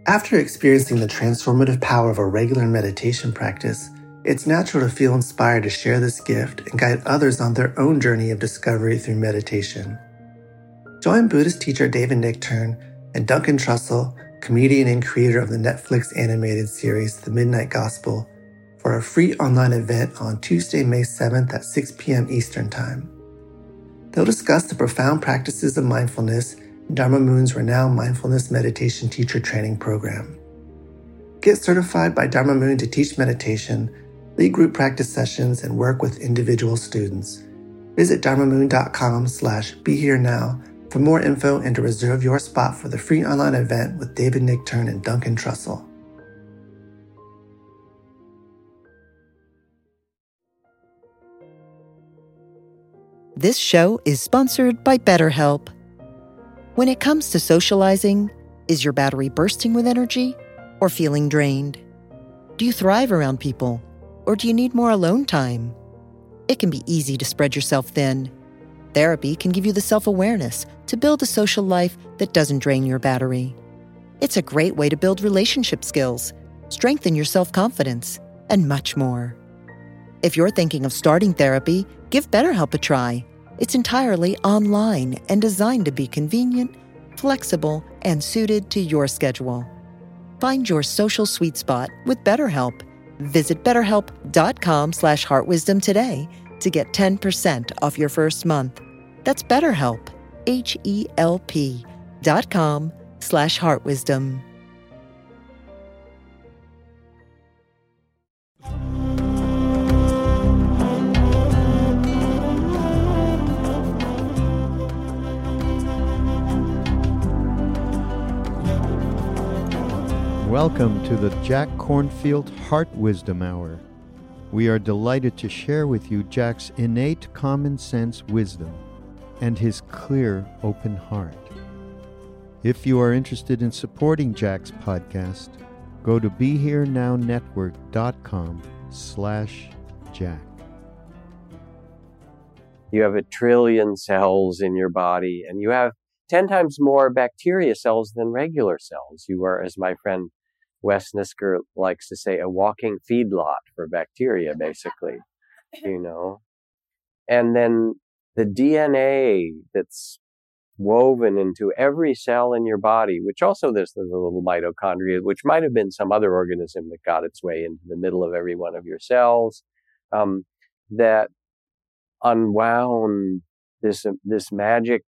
After experiencing the transformative power of a regular meditation practice, it's natural to feel inspired to share this gift and guide others on their own journey of discovery through meditation. Join Buddhist teacher David Nichtern and Duncan Trussell, comedian and creator of the Netflix animated series The Midnight Gospel, for a free online event on Tuesday, May 7th at 6 p.m. Eastern Time. They'll discuss the profound practices of mindfulness in Dharma Moon's renowned mindfulness meditation teacher training program. Get certified by Dharma Moon to teach meditation, lead group practice sessions, and work with individual students. Visit dharmamoon.com/beherenow for more info and to reserve your spot for the free online event with David Nichtern and Duncan Trussell. This show is sponsored by BetterHelp. When it comes to socializing, is your battery bursting with energy or feeling drained? Do you thrive around people, or do you need more alone time? It can be easy to spread yourself thin. Therapy can give you the self-awareness to build a social life that doesn't drain your battery. It's a great way to build relationship skills, strengthen your self-confidence, and much more. If you're thinking of starting therapy, give BetterHelp a try. It's entirely online and designed to be convenient, flexible, and suited to your schedule. Find your social sweet spot with BetterHelp. Visit BetterHelp.com/heartwisdom today to get 10% off your first month. That's BetterHelp, HELP.com/heartwisdom. Welcome to the Jack Kornfield Heart Wisdom Hour. We are delighted to share with you Jack's innate common sense wisdom and his clear, open heart. If you are interested in supporting Jack's podcast, go to BeHereNowNetwork.com/Jack. You have 1 trillion cells in your body, and you have 10 times more bacteria cells than regular cells. You are, as my friend Wes Nisker likes to say, a walking feedlot for bacteria, basically, you know. And then the DNA that's woven into every cell in your body, which also there's the little mitochondria, which might have been some other organism that got its way into the middle of every one of your cells, that unwound this magic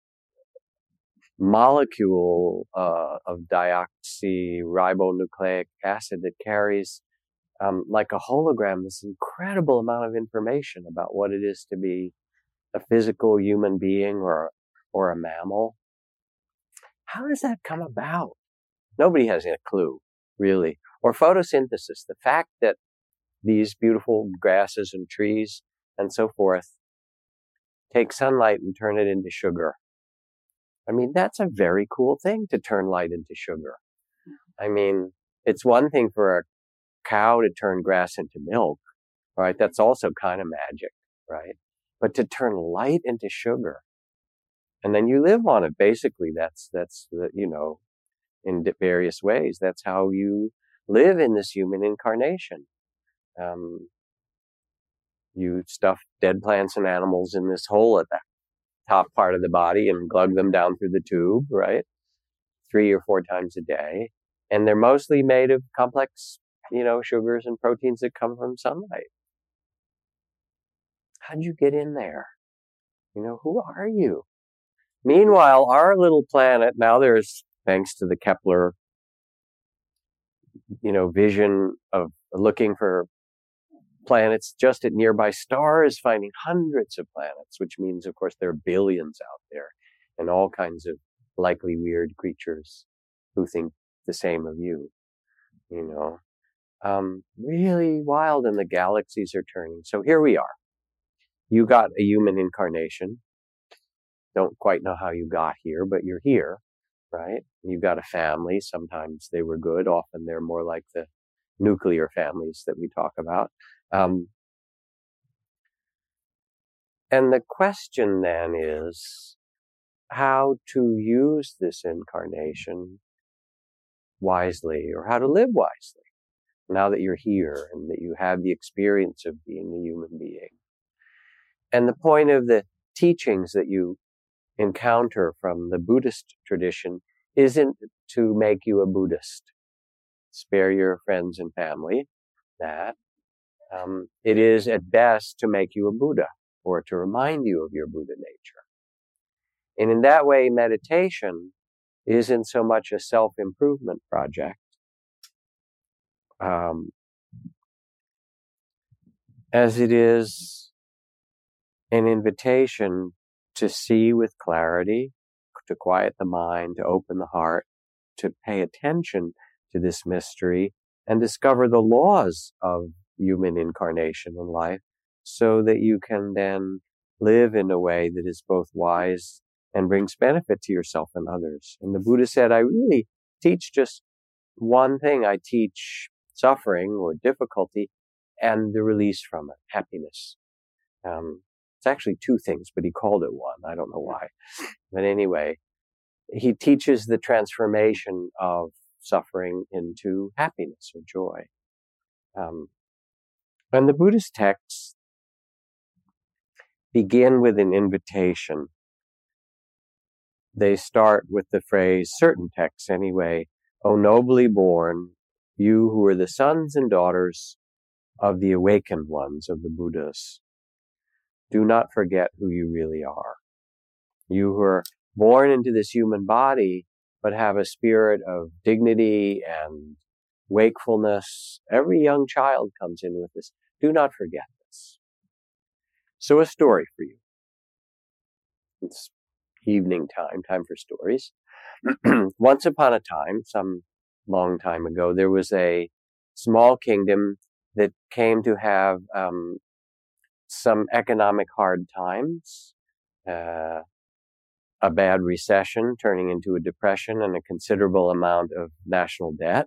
molecule of deoxyribonucleic acid that carries like a hologram this incredible amount of information about what it is to be a physical human being or a mammal. How does that come about? Nobody has a clue, really. Or photosynthesis, the fact that these beautiful grasses and trees and so forth take sunlight and turn it into sugar. I mean, that's a very cool thing, to turn light into sugar. I mean, it's one thing for a cow to turn grass into milk, right? That's also kind of magic, right? But to turn light into sugar, and then you live on it, basically, that's you know, in various ways, that's how you live in this human incarnation. You stuff dead plants and animals in this hole at the top part of the body and glug them down through the tube, right? 3 or 4 times a day. And they're mostly made of complex, you know, sugars and proteins that come from sunlight. How'd you get in there? You know, who are you? Meanwhile, our little planet, now there's, thanks to the Kepler, you know, vision of looking for planets just at nearby stars, finding hundreds of planets, which means, of course, there are billions out there and all kinds of likely weird creatures who think the same of you, you know. Really wild, and the galaxies are turning. So here we are. You got a human incarnation. Don't quite know how you got here, but you're here, right? You got a family. Sometimes they were good. Often they're more like the nuclear families that we talk about. And the question then is how to use this incarnation wisely or how to live wisely now that you're here and that you have the experience of being a human being. And the point of the teachings that you encounter from the Buddhist tradition isn't to make you a Buddhist. Spare your friends and family that. It is at best to make you a Buddha or to remind you of your Buddha nature. And in that way, meditation isn't so much a self-improvement project as it is an invitation to see with clarity, to quiet the mind, to open the heart, to pay attention to this mystery and discover the laws of human incarnation in life so that you can then live in a way that is both wise and brings benefit to yourself and others. And the Buddha said, I really teach just one thing. I teach suffering or difficulty and the release from it, happiness. It's actually two things, but he called it one. I don't know why. But anyway, he teaches the transformation of suffering into happiness or joy. And the Buddhist texts begin with an invitation. They start with the phrase, certain texts anyway, O nobly born, you who are the sons and daughters of the awakened ones of the Buddhas, do not forget who you really are. You who are born into this human body, but have a spirit of dignity and wakefulness. Every young child comes in with this. Do not forget this. So a story for you. It's evening time for stories. Once upon a time, some long time ago, there was a small kingdom that came to have some economic hard times, a bad recession turning into a depression and a considerable amount of national debt,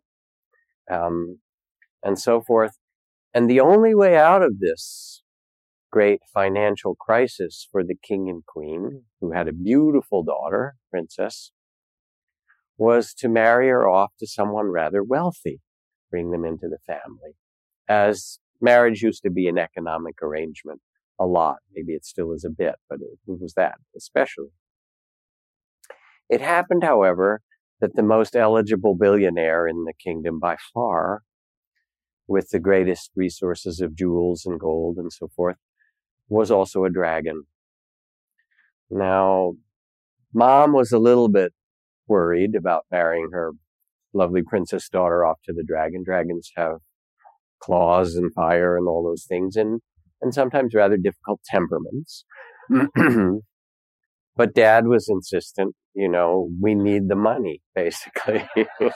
and so forth. And the only way out of this great financial crisis for the king and queen, who had a beautiful daughter, princess, was to marry her off to someone rather wealthy, bring them into the family. As marriage used to be an economic arrangement a lot. Maybe it still is a bit, but it was that especially. It happened, however, that the most eligible billionaire in the kingdom by far, with the greatest resources of jewels and gold and so forth, was also a dragon. Now, Mom was a little bit worried about marrying her lovely princess daughter off to the dragon. Dragons have claws and fire and all those things, and sometimes rather difficult temperaments. But Dad was insistent, we need the money, basically.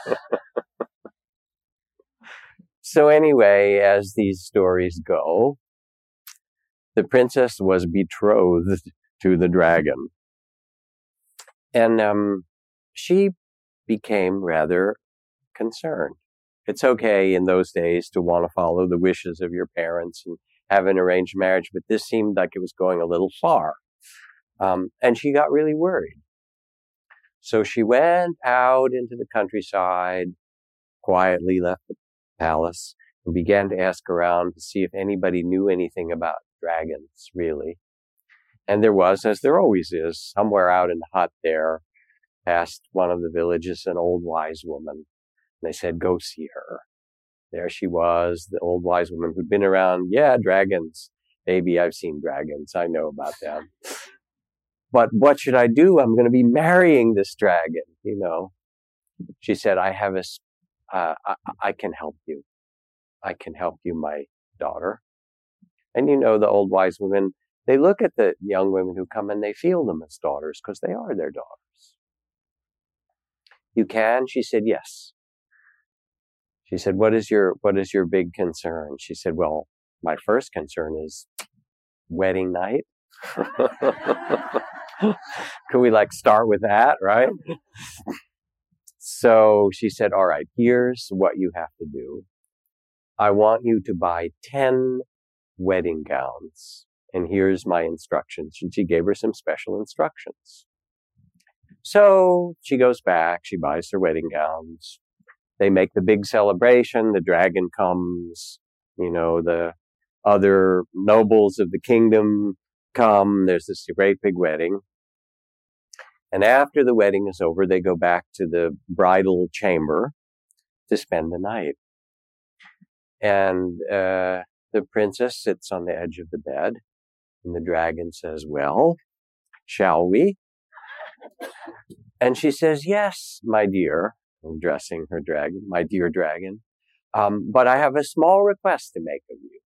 So anyway, as these stories go, the princess was betrothed to the dragon. And she became rather concerned. It's okay in those days to want to follow the wishes of your parents and have an arranged marriage, but this seemed like it was going a little far. And she got really worried. So she went out into the countryside, quietly left the palace, and began to ask around to see if anybody knew anything about dragons, really. And there was, as there always is, somewhere out in the hut there, past one of the villages, an old wise woman. And they said, go see her. There she was, the old wise woman who'd been around. Yeah, dragons. Baby, I've seen dragons. I know about them. But what should I do? I'm going to be marrying this dragon, She said, I can help you. I can help you, my daughter. And the old wise women, they look at the young women who come and they feel them as daughters because they are their daughters. You can? She said, yes. She said, what is your big concern? She said, well, my first concern is wedding night. Can we start with that, right? So she said, all right, here's what you have to do. I want you to buy 10 wedding gowns. And here's my instructions. And she gave her some special instructions. So she goes back, she buys her wedding gowns, they make the big celebration. The dragon comes, the other nobles of the kingdom come. There's this great big wedding. And after the wedding is over, they go back to the bridal chamber to spend the night. And the princess sits on the edge of the bed, and the dragon says, "Well, shall we?" And she says, "Yes, my dear," addressing her dragon, "my dear dragon, but I have a small request to make of you.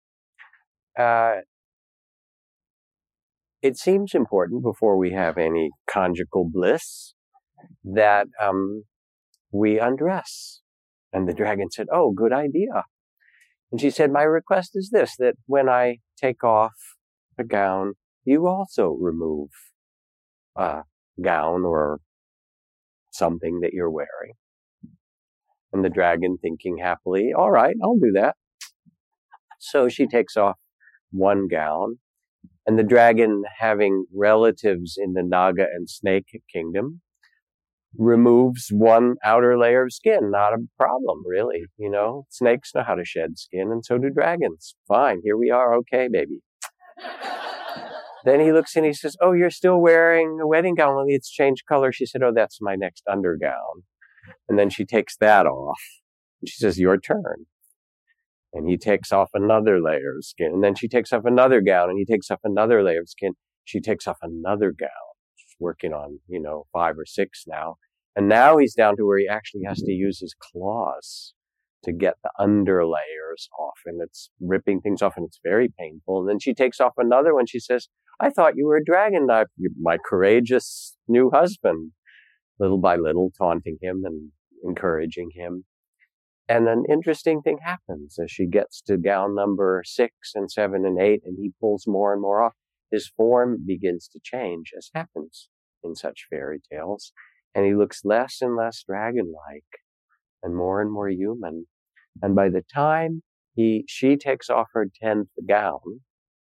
It seems important before we have any conjugal bliss that we undress." And the dragon said, "Oh, good idea." And she said, "My request is this, that when I take off a gown, you also remove a gown or something that you're wearing." And the dragon, thinking happily, "All right, I'll do that." So she takes off one gown, and the dragon, having relatives in the Naga and Snake kingdom, removes one outer layer of skin. Not a problem, really. Snakes know how to shed skin, and so do dragons. Fine, here we are. Okay, baby. Then he looks and he says, "Oh, you're still wearing a wedding gown. Well, it's changed color." She said, "Oh, that's my next undergown." And then she takes that off. And she says, "Your turn." And he takes off another layer of skin. And then she takes off another gown, and he takes off another layer of skin. She takes off another gown. She's working on, 5 or 6 now. And now he's down to where he actually has to use his claws to get the under layers off. And it's ripping things off, and it's very painful. And then she takes off another one. She says, "I thought you were a dragon, my courageous new husband." Little by little, taunting him and encouraging him. And an interesting thing happens as she gets to gown number 6 and 7 and 8, and he pulls more and more off. His form begins to change, as happens in such fairy tales, and he looks less and less dragon-like and more human. And by the time she takes off her 10th gown,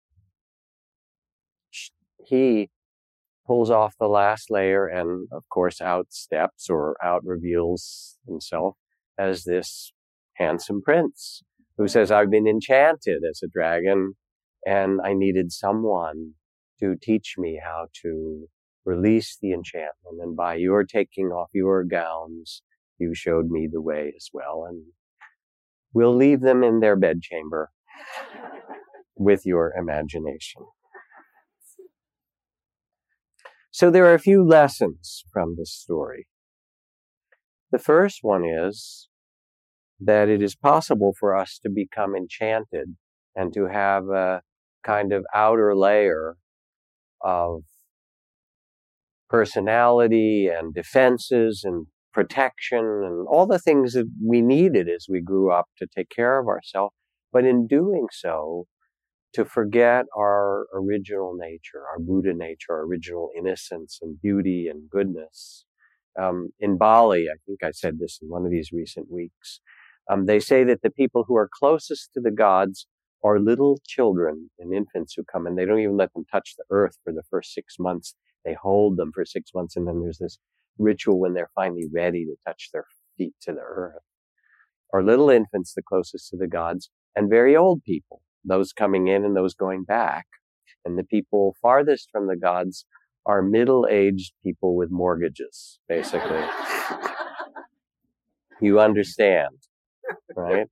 he pulls off the last layer and, of course, out reveals himself as this handsome prince who says, "I've been enchanted as a dragon, and I needed someone to teach me how to release the enchantment. And by your taking off your gowns, you showed me the way as well. And we'll leave them in their bedchamber with your imagination." So there are a few lessons from this story. The first one is that it is possible for us to become enchanted and to have a kind of outer layer of personality and defenses and protection and all the things that we needed as we grew up to take care of ourselves. But in doing so, to forget our original nature, our Buddha nature, our original innocence and beauty and goodness. In Bali, I think I said this in one of these recent weeks, they say that the people who are closest to the gods are little children and infants who come, and they don't even let them touch the earth for the first 6 months. They hold them for 6 months, and then there's this ritual when they're finally ready to touch their feet to the earth. Or little infants, the closest to the gods, and very old people, those coming in and those going back. And the people farthest from the gods are middle-aged people with mortgages, basically. You understand, right?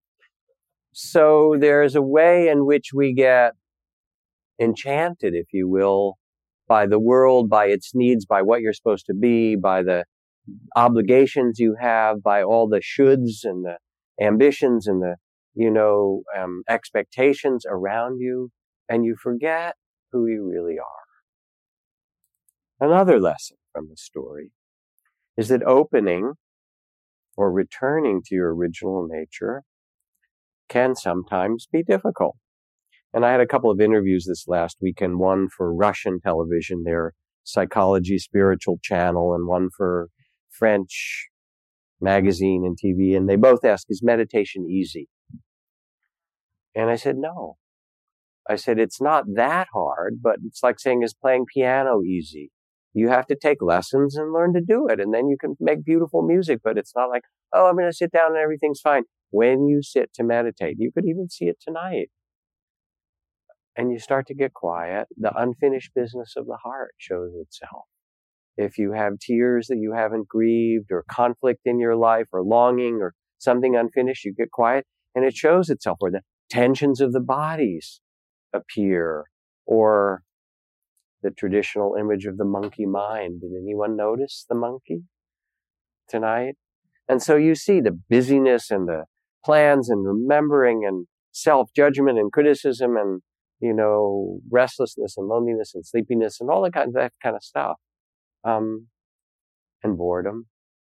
So there's a way in which we get enchanted, if you will, by the world, by its needs, by what you're supposed to be, by the obligations you have, by all the shoulds and the ambitions and the, expectations around you, and you forget who you really are. Another lesson from the story is that opening or returning to your original nature can sometimes be difficult. And I had a couple of interviews this last weekend, one for Russian television, their psychology spiritual channel, and one for French magazine and TV. And they both asked, is meditation easy? And I said, no. I said, it's not that hard, but it's like saying, is playing piano easy? You have to take lessons and learn to do it. And then you can make beautiful music, but it's not like, oh, I'm going to sit down and everything's fine. When you sit to meditate, you could even see it tonight. And you start to get quiet. The unfinished business of the heart shows itself. If you have tears that you haven't grieved, or conflict in your life, or longing, or something unfinished, you get quiet and it shows itself, where the tensions of the bodies appear, or the traditional image of the monkey mind. Did anyone notice the monkey tonight? And so you see the busyness and the plans and remembering and self-judgment and criticism and, restlessness and loneliness and sleepiness and all that kind of stuff. And boredom.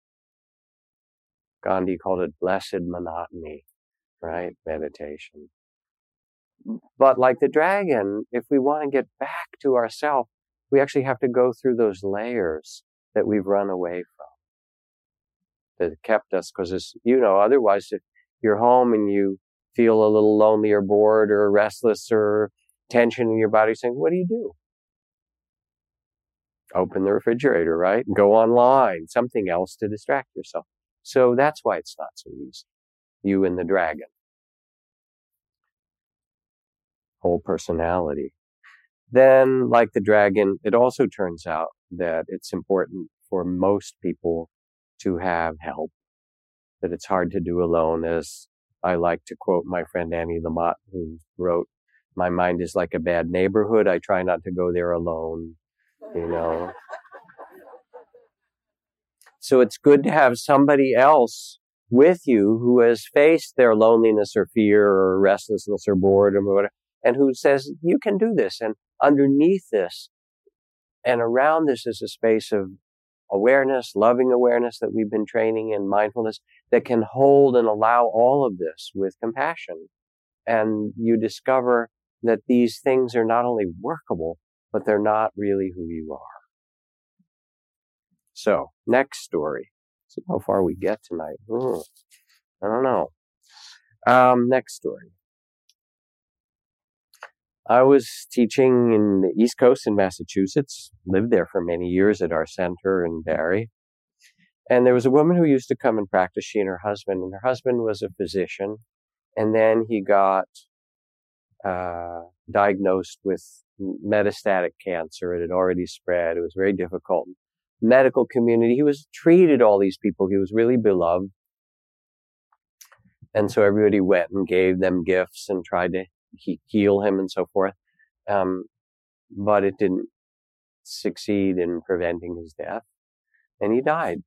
Gandhi called it blessed monotony, right? Meditation. But like the dragon, if we want to get back to ourselves, we actually have to go through those layers that we've run away from, that kept us, because otherwise if you're home and you feel a little lonely or bored or restless or tension in your body, saying, what do? Open the refrigerator, right? Go online, something else to distract yourself. So that's why it's not so easy. You and the dragon. Whole personality. Then, like the dragon, it also turns out that it's important for most people to have help, that it's hard to do alone, as I like to quote my friend Annie Lamott, who wrote, "My mind is like a bad neighborhood. I try not to go there alone." So it's good to have somebody else with you who has faced their loneliness or fear or restlessness or boredom or whatever, and who says, you can do this. And underneath this and around this is a space of awareness, loving awareness that we've been training in, mindfulness, that can hold and allow all of this with compassion. And you discover that these things are not only workable, but they're not really who you are. So, next story. See how far we get tonight. I don't know. Next story. I was teaching in the East Coast in Massachusetts, lived there for many years at our center in Barrie. And there was a woman who used to come and practice, she and her husband was a physician. And then he got diagnosed with metastatic cancer. It had already spread. It was very difficult. Medical community. He was treated all these people. He was really beloved. And so everybody went and gave them gifts and tried to heal him and so forth. But it didn't succeed in preventing his death. And he died.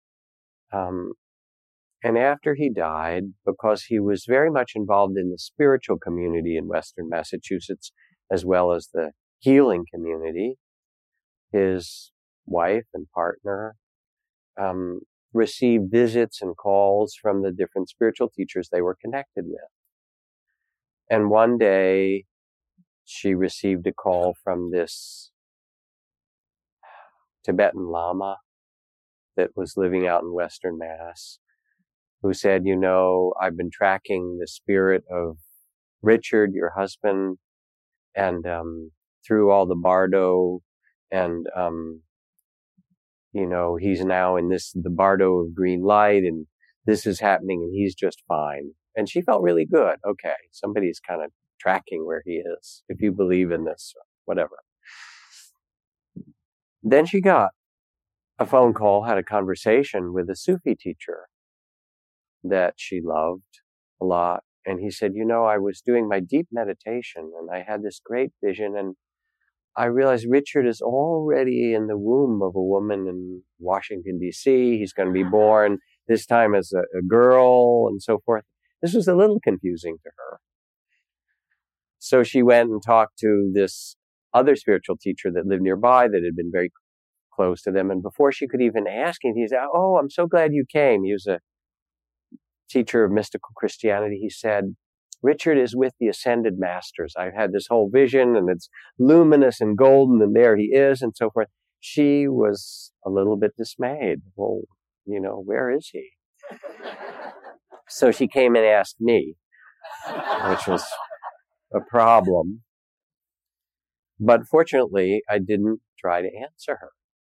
And after he died, because he was very much involved in the spiritual community in Western Massachusetts, as well as the healing community, his wife and partner received visits and calls from the different spiritual teachers they were connected with. And one day, she received a call from this Tibetan Lama that was living out in Western Mass, who said, I've been tracking the spirit of Richard, your husband, and through all the bardo, and he's now in the bardo of green light, and this is happening, and he's just fine. And she felt really good. Okay, somebody's kind of tracking where he is, if you believe in this, or whatever. Then she got a phone call, had a conversation with a Sufi teacher that she loved a lot. And he said, I was doing my deep meditation, and I had this great vision, and I realized Richard is already in the womb of a woman in Washington, D.C. He's going to be born this time as a girl and so forth. This was a little confusing to her. So she went and talked to this other spiritual teacher that lived nearby that had been very close to them. And before she could even ask him, he said, "Oh, I'm so glad you came." He was a teacher of mystical Christianity. He said, "Richard is with the ascended masters. I've had this whole vision, and it's luminous and golden, and there he is," and so forth. She was a little bit dismayed. Well, where is he? So she came and asked me, which was a problem. But fortunately, I didn't try to answer her.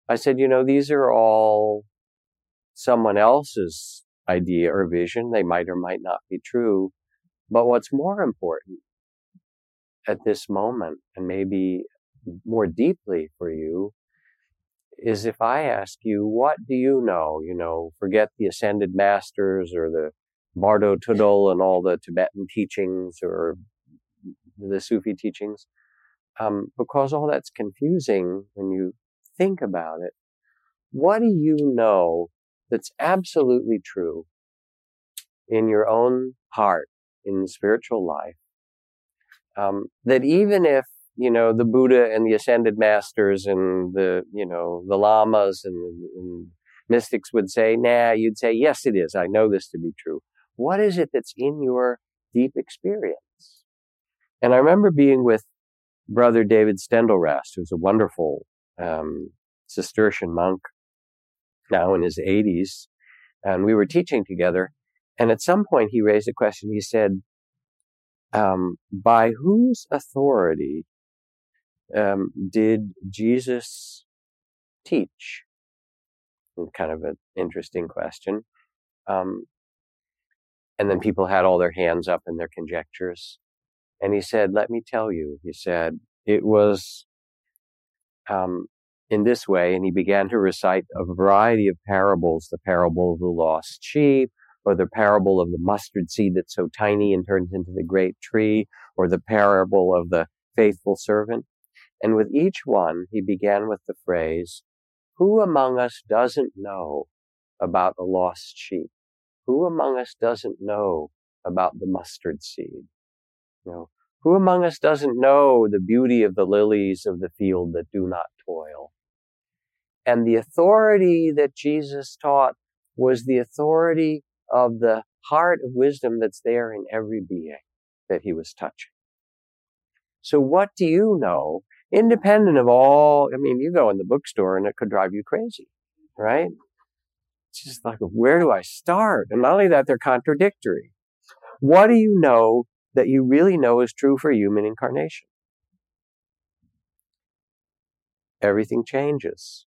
I said, these are all someone else's idea or vision. They might or might not be true. But what's more important at this moment, and maybe more deeply for you, is if I ask you, what do you know? Forget the ascended masters or the Bardo Todol and all the Tibetan teachings or the Sufi teachings, because all that's confusing when you think about it. What do you know that's absolutely true in your own heart, in spiritual life, that even if, the Buddha and the ascended masters and the lamas and mystics would say, nah, you'd say, yes, it is. I know this to be true. What is it that's in your deep experience? And I remember being with Brother David Steindl-Rast, who's a wonderful Cistercian monk, now in his 80s, and we were teaching together. And at some point he raised a question. He said, by whose authority did Jesus teach? Kind of an interesting question. And then people had all their hands up in their conjectures. And he said, let me tell you, he said, it was in this way, and he began to recite a variety of parables, the parable of the lost sheep, or the parable of the mustard seed that's so tiny and turns into the great tree, or the parable of the faithful servant. And with each one, he began with the phrase, who among us doesn't know about a lost sheep? Who among us doesn't know about the mustard seed? Who among us doesn't know the beauty of the lilies of the field that do not toil? And the authority that Jesus taught was the authority of the heart of wisdom that's there in every being that he was touching. So what do you know, independent of all, you go in the bookstore and it could drive you crazy, right? It's just like, where do I start? And not only that, they're contradictory. What do you know that you really know is true for human incarnation? Everything changes,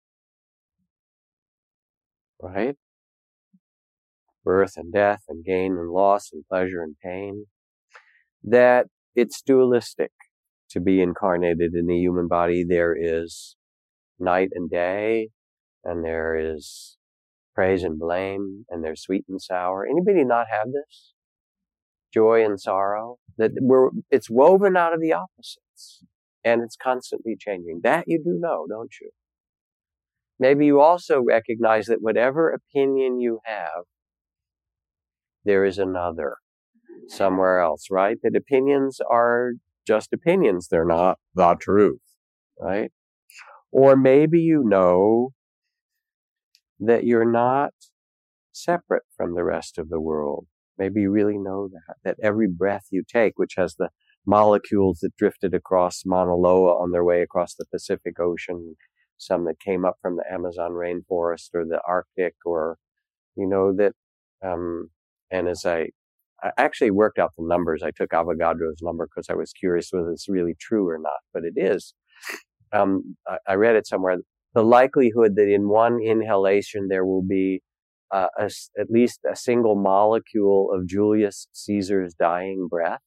right? Birth and death and gain and loss and pleasure and pain. That it's dualistic to be incarnated in a human body. There is night and day, and there is praise and blame, and there's sweet and sour. Anybody not have this? Joy and sorrow? That it's woven out of the opposites, and it's constantly changing. That you do know, don't you? Maybe you also recognize that whatever opinion you have, there is another somewhere else, right? That opinions are just opinions. They're not the truth, right? Or maybe you know that you're not separate from the rest of the world. Maybe you really know that every breath you take, which has the molecules that drifted across Mauna Loa on their way across the Pacific Ocean, some that came up from the Amazon rainforest or the Arctic, or, that, and as I actually worked out the numbers. I took Avogadro's number because I was curious whether it's really true or not, but it is. I read it somewhere. The likelihood that in one inhalation there will be at least a single molecule of Julius Caesar's dying breath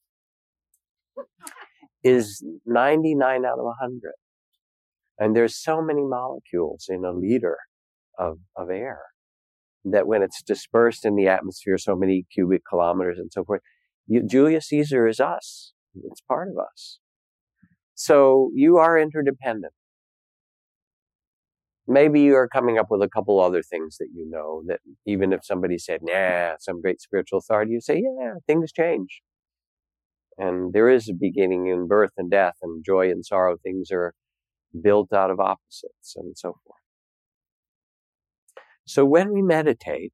is 99 out of 100. And there's so many molecules in a liter of air that when it's dispersed in the atmosphere, so many cubic kilometers and so forth, Julius Caesar is us. It's part of us. So you are interdependent. Maybe you are coming up with a couple other things that you know, that even if somebody said, nah, some great spiritual authority, you say, yeah, things change. And there is a beginning in birth and death and joy and sorrow. Things are built out of opposites and so forth. So when we meditate,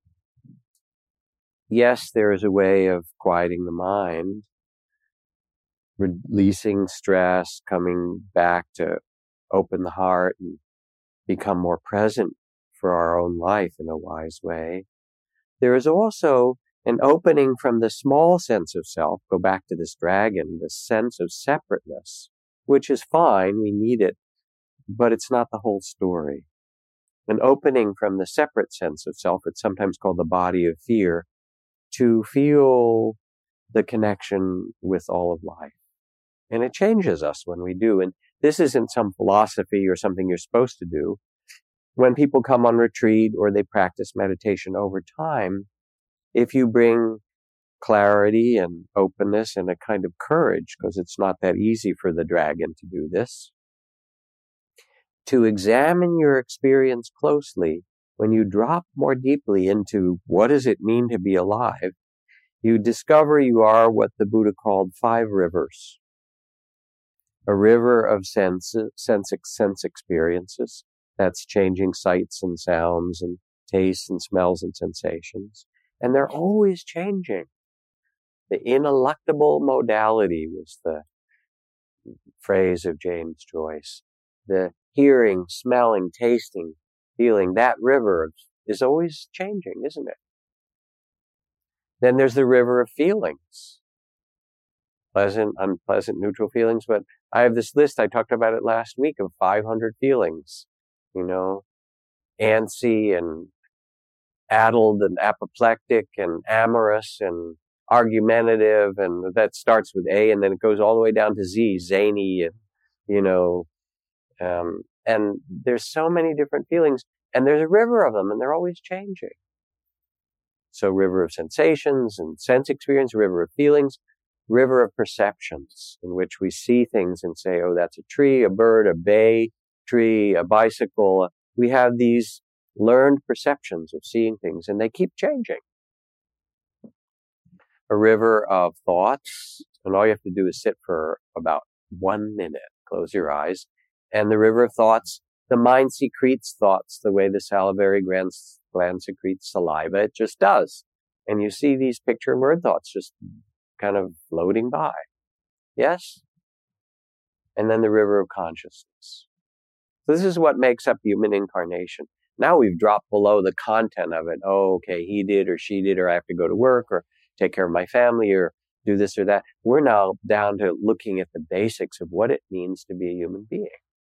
yes, there is a way of quieting the mind, releasing stress, coming back to open the heart and become more present for our own life in a wise way. There is also an opening from the small sense of self, go back to this dragon, the sense of separateness, which is fine, we need it, but it's not the whole story. an opening from the separate sense of self. It's sometimes called the body of fear, to feel the connection with all of life. And it changes us when we do. And this isn't some philosophy or something you're supposed to do. When people come on retreat or they practice meditation over time, if you bring clarity and openness and a kind of courage, because it's not that easy for the dragon to do this, to examine your experience closely, when you drop more deeply into what does it mean to be alive, you discover you are what the Buddha called 5 rivers. A river of sense experiences. That's changing sights and sounds and tastes and smells and sensations. And they're always changing. The ineluctable modality was the phrase of James Joyce. The hearing, smelling, tasting, feeling, that river is always changing, isn't it? Then there's the river of feelings. Pleasant, unpleasant, neutral feelings. But I have this list, I talked about it last week, of 500 feelings. Antsy and addled and apoplectic and amorous and argumentative, and that starts with A and then it goes all the way down to Z, zany, and there's so many different feelings, and there's a river of them, and they're always changing. So river of sensations and sense experience, river of feelings, river of perceptions, in which we see things and say, oh, that's a tree, a bird, a bay tree, a bicycle. We have these learned perceptions of seeing things, and they keep changing. A river of thoughts, and all you have to do is sit for about 1 minute, close your eyes, and the river of thoughts, the mind secretes thoughts the way the salivary gland secretes saliva. It just does. And you see these picture and word thoughts just kind of floating by. Yes? And then the river of consciousness. So this is what makes up human incarnation. Now we've dropped below the content of it. Oh, okay, he did or she did, or I have to go to work or take care of my family or do this or that. We're now down to looking at the basics of what it means to be a human being.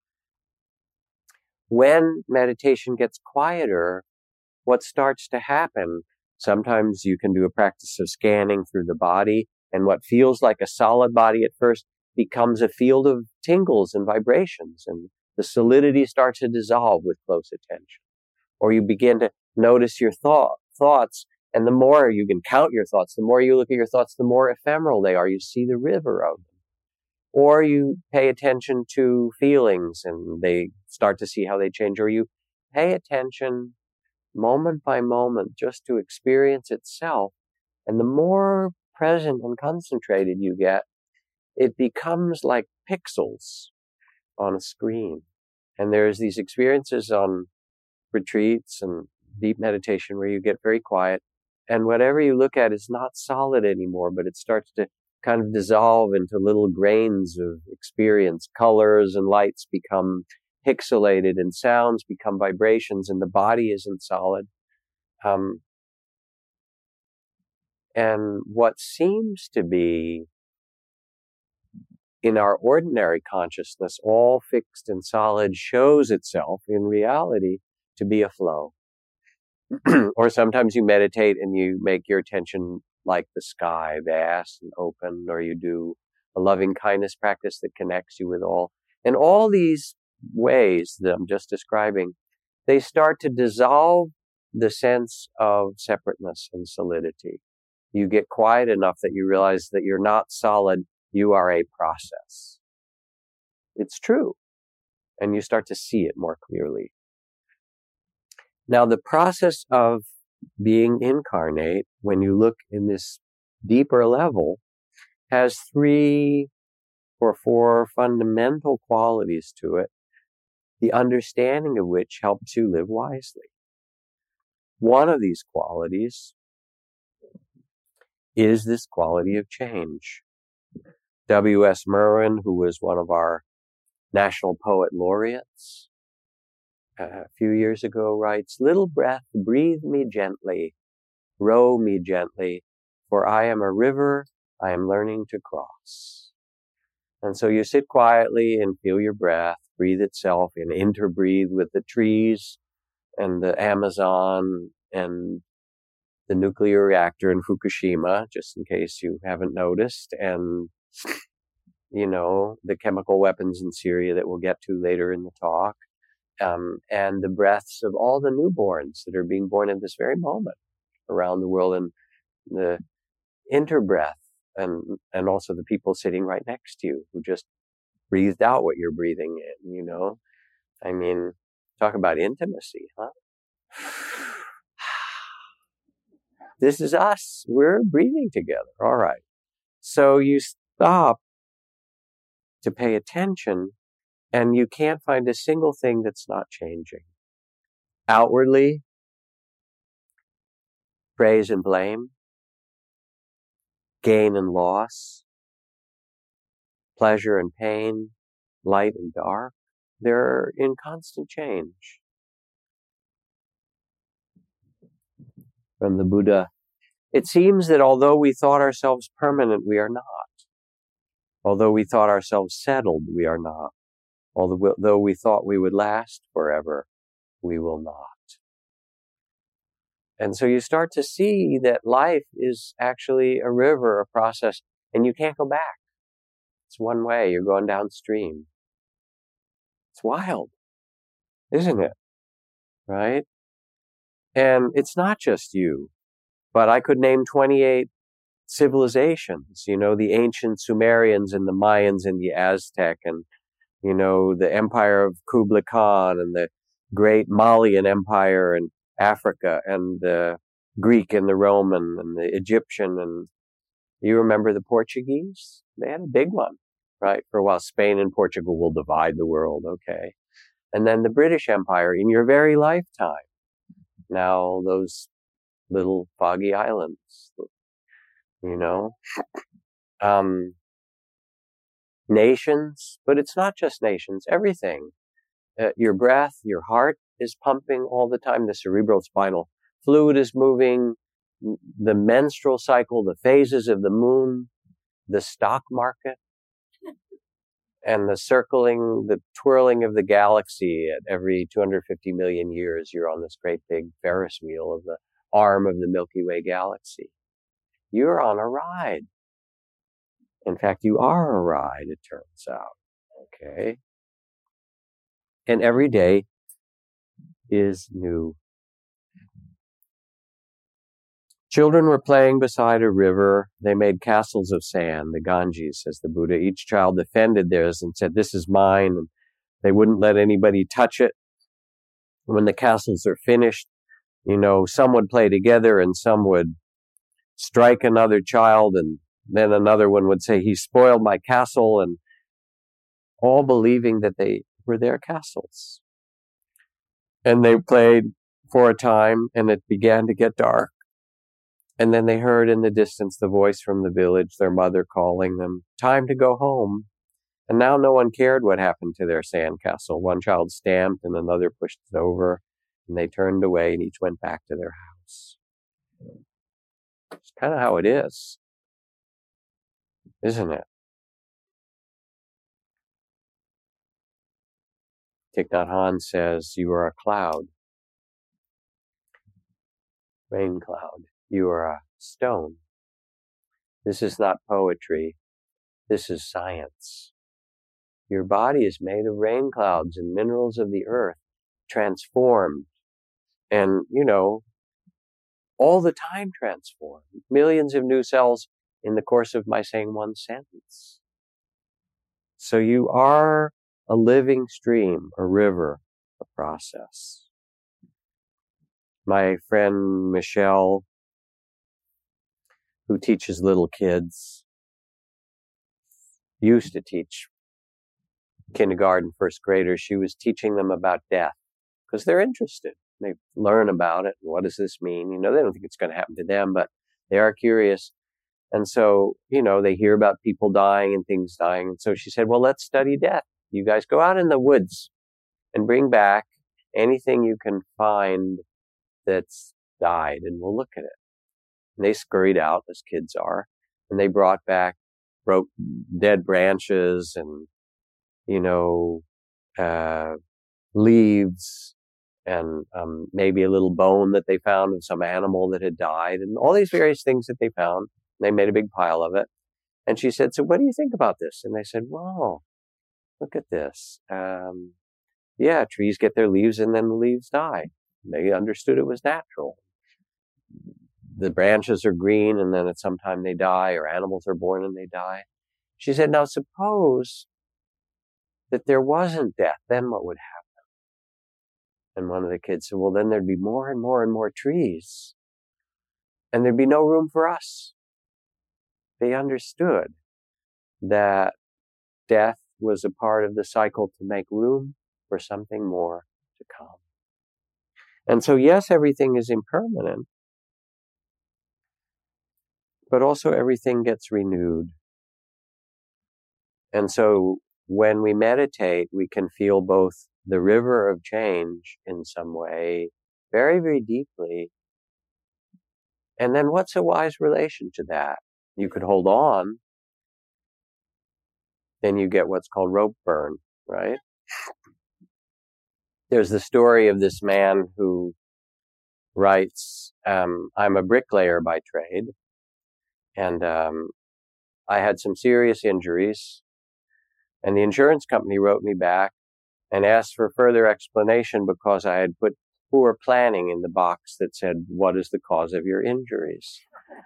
When meditation gets quieter, what starts to happen, sometimes you can do a practice of scanning through the body, and what feels like a solid body at first becomes a field of tingles and vibrations, and the solidity starts to dissolve with close attention. Or you begin to notice your thoughts, and the more you can count your thoughts, the more you look at your thoughts, the more ephemeral they are. You see the river of them. Or you pay attention to feelings, and they start to see how they change. Or you pay attention moment by moment just to experience itself. And the more present and concentrated you get, it becomes like pixels on a screen. And there's these experiences on retreats and deep meditation where you get very quiet, and whatever you look at is not solid anymore, but it starts to kind of dissolve into little grains of experience. Colors and lights become pixelated, and sounds become vibrations, and the body isn't solid. And what seems to be in our ordinary consciousness, all fixed and solid, shows itself in reality to be a flow. Or sometimes you meditate and you make your attention like the sky, vast and open, or you do a loving kindness practice that connects you with all. And all these ways that I'm just describing, they start to dissolve the sense of separateness and solidity. You get quiet enough that you realize that you're not solid, you are a process. It's true. And you start to see it more clearly. Now, the process of being incarnate, when you look in this deeper level, has 3 or 4 fundamental qualities to it, the understanding of which helps you live wisely. One of these qualities is this quality of change. W.S. Merwin, who was one of our National Poet Laureates, a few years ago writes, "Little breath, breathe me gently, row me gently, for I am a river I am learning to cross." And so you sit quietly and feel your breath breathe itself and interbreathe with the trees and the Amazon and the nuclear reactor in Fukushima, just in case you haven't noticed, and, the chemical weapons in Syria that we'll get to later in the talk, and the breaths of all the newborns that are being born in this very moment around the world, and the interbreath, and also the people sitting right next to you who just breathed out what you're breathing in, I mean, talk about intimacy, huh? This is us. We're breathing together. All right. So you stop to pay attention, and you can't find a single thing that's not changing. Outwardly, praise and blame, gain and loss, pleasure and pain, light and dark, they're in constant change. From the Buddha, it seems that although we thought ourselves permanent, we are not. Although we thought ourselves settled, we are not. Although we thought we would last forever, we will not. And so you start to see that life is actually a river, a process, and you can't go back. It's one way. You're going downstream. It's wild, isn't it? Right? And it's not just you, but I could name 28 civilizations, the ancient Sumerians and the Mayans and the Aztec, and, the empire of Kublai Khan, and the great Malian empire in Africa, and the Greek and the Roman and the Egyptian, and you remember the Portuguese? They had a big one, right? For a while, Spain and Portugal will divide the world, okay? And then the British Empire in your very lifetime. Now those little foggy islands, nations, but it's not just nations, everything. Your breath, your heart is pumping all the time. The cerebrospinal fluid is moving. The menstrual cycle, the phases of the moon, the stock market, and the twirling of the galaxy at every 250 million years. You're on this great big Ferris wheel of the arm of the Milky Way galaxy. You're on a ride. In fact, you are a ride, it turns out. Okay? And every day is new. Children were playing beside a river. They made castles of sand, the Ganges, says the Buddha. Each child defended theirs and said, this is mine. And they wouldn't let anybody touch it. When the castles are finished, some would play together and some would strike another child, and then another one would say, he spoiled my castle, and all believing that they were their castles. And they played for a time, and it began to get dark. And then they heard in the distance the voice from the village, their mother calling them, time to go home. And now no one cared what happened to their sandcastle. One child stamped and another pushed it over, and they turned away and each went back to their house. It's kind of how it is, isn't it? Thich Nhat Hanh says, you are a cloud, rain cloud. You are a stone. This is not poetry. This is science. Your body is made of rain clouds and minerals of the earth, transformed. And, all the time transformed. Millions of new cells in the course of my saying one sentence. So you are a living stream, a river, a process. My friend Michelle, who teaches little kids, used to teach kindergarten, first graders. She was teaching them about death because they're interested. They learn about it. What does this mean? They don't think it's going to happen to them, but they are curious. And so, they hear about people dying and things dying. And so she said, well, let's study death. You guys go out in the woods and bring back anything you can find that's died, and we'll look at it. And they scurried out, as kids are, and they brought back dead branches and, leaves and maybe a little bone that they found of some animal that had died, and all these various things that they found. They made a big pile of it. And she said, so what do you think about this? And they said, well, look at this. Yeah, trees get their leaves and then the leaves die. They understood it was natural. The branches are green and then at some time they die, or animals are born and they die. She said, now suppose that there wasn't death, then what would happen? And one of the kids said, well, then there'd be more and more and more trees, and there'd be no room for us. They understood that death was a part of the cycle to make room for something more to come. And so, yes, everything is impermanent, but also everything gets renewed. And so when we meditate, we can feel both the river of change in some way, very, very deeply. And then what's a wise relation to that? You could hold on, then you get what's called rope burn, right? There's the story of this man who writes, I'm a bricklayer by trade, and I had some serious injuries, and the insurance company wrote me back and asked for further explanation because I had put poor planning in the box that said, what is the cause of your injuries?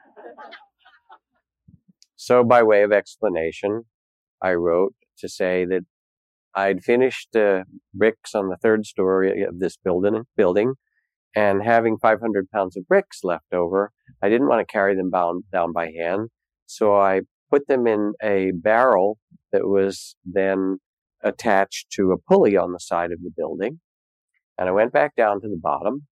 So by way of explanation, I wrote to say that I'd finished bricks on the third story of this building, and having 500 pounds of bricks left over, I didn't want to carry them down by hand, so I put them in a barrel that was then attached to a pulley on the side of the building, and I went back down to the bottom,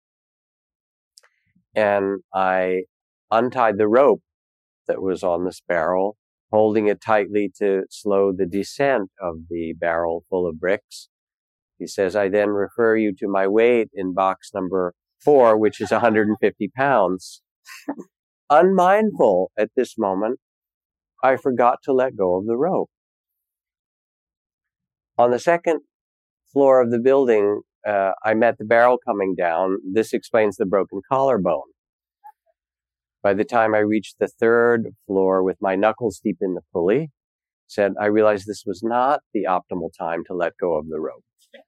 and I untied the rope that was on this barrel, holding it tightly to slow the descent of the barrel full of bricks. He says, I then refer you to my weight in box number 4, which is 150 pounds. Unmindful at this moment, I forgot to let go of the rope. On the second floor of the building, I met the barrel coming down. This explains the broken collarbone. By the time I reached the third floor with my knuckles deep in the pulley, I realized this was not the optimal time to let go of the rope.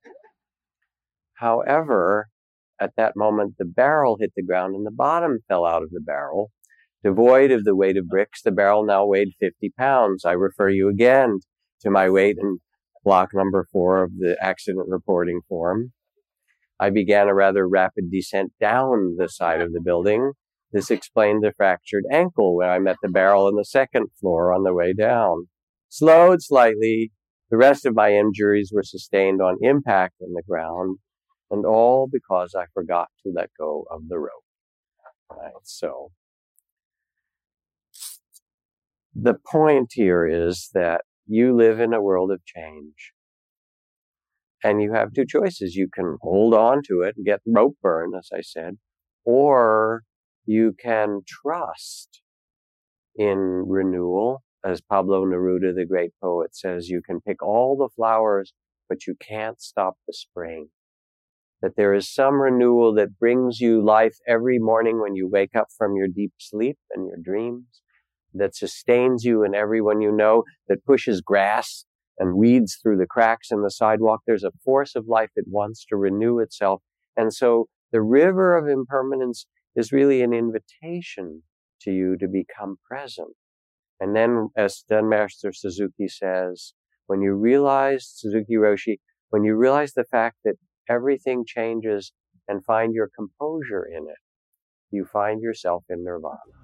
However, at that moment, the barrel hit the ground and the bottom fell out of the barrel. Devoid of the weight of bricks, the barrel now weighed 50 pounds. I refer you again to my weight in block number 4 of the accident reporting form. I began a rather rapid descent down the side of the building. This explained the fractured ankle when I met the barrel on the second floor on the way down. Slowed slightly, the rest of my injuries were sustained on impact in the ground, and all because I forgot to let go of the rope. Right? So, the point here is that you live in a world of change, and you have two choices. You can hold on to it and get rope burn, as I said, or you can trust in renewal. As Pablo Neruda, the great poet, says, you can pick all the flowers, but you can't stop the spring. That there is some renewal that brings you life every morning when you wake up from your deep sleep and your dreams, that sustains you and everyone you know, that pushes grass and weeds through the cracks in the sidewalk. There's a force of life that wants to renew itself. And so the river of impermanence is really an invitation to you to become present. And then, as Zen Master Suzuki says, when you realize, Suzuki Roshi, when you realize the fact that everything changes and find your composure in it, you find yourself in nirvana.